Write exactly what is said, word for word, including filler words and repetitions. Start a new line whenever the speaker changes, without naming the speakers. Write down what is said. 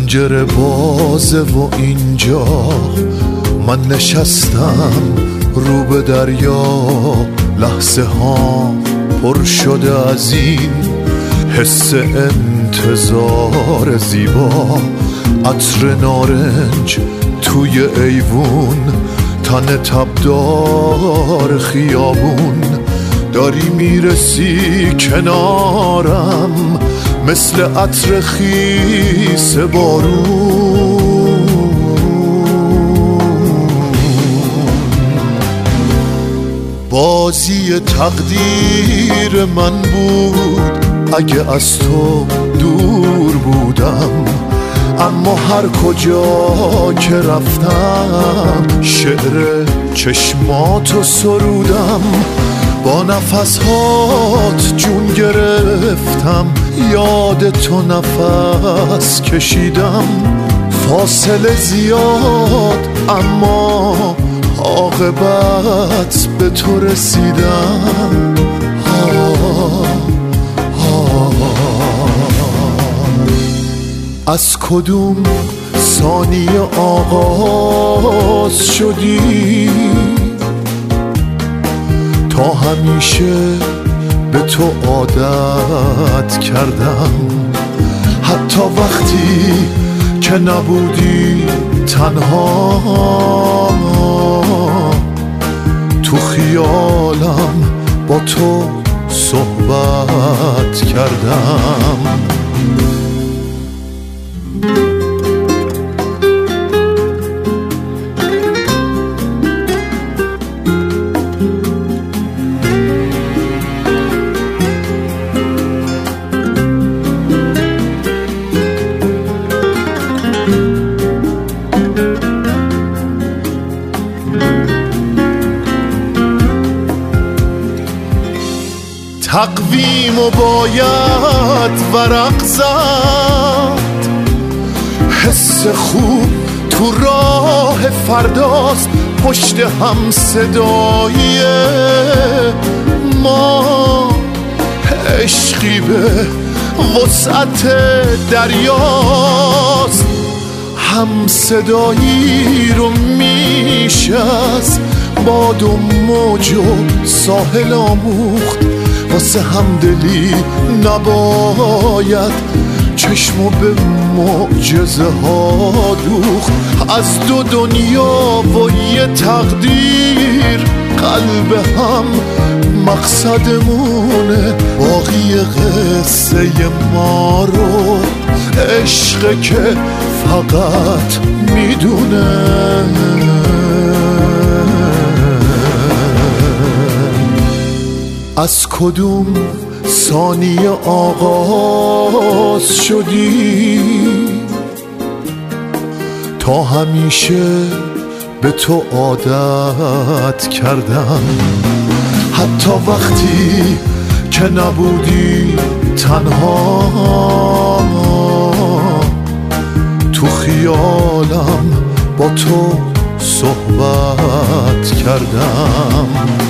پنجره بازه و اینجا من نشستم رو به دریا، لحظه ها پر شده از این حس انتظار زیبا. عطر نارنج توی ایوون، تن تبدار خیابون، داری میرسی کنارم مثل عطر خیس بارون. بازی تقدیر من بود اگه از تو دور بودم، اما هر کجا که رفتم شعر چشماتو سرودم. با نفسهات جون گرفتم، یاد تو نفس کشیدم. فاصله زیاد اما عاقبت به تو رسیدم. از کدوم ثانیه آغاز شدی، تا همیشه به تو عادت کردم. حتی وقتی که نبودی تنها، تو خیالم با تو صحبت کردم. تقویم و باید ورق زد، حس خوب تو راه فرداست. پشت هم صدای ما عشقی به وسعت دریاست. هم صدایی رو میشه از باد و موج و ساحل آموخت. واسه همدلی نباید چشمو به معجزه ها دوخت. از دو دنیا و یه تقدیر قلب هم مقصدمونه. باقی قصه ما رو عشق که فقط میدونه. از کدوم ثانیه آغاز شدی، تا همیشه به تو عادت کردم. حتی وقتی که نبودی تنها، تو خیالم با تو صحبت کردم.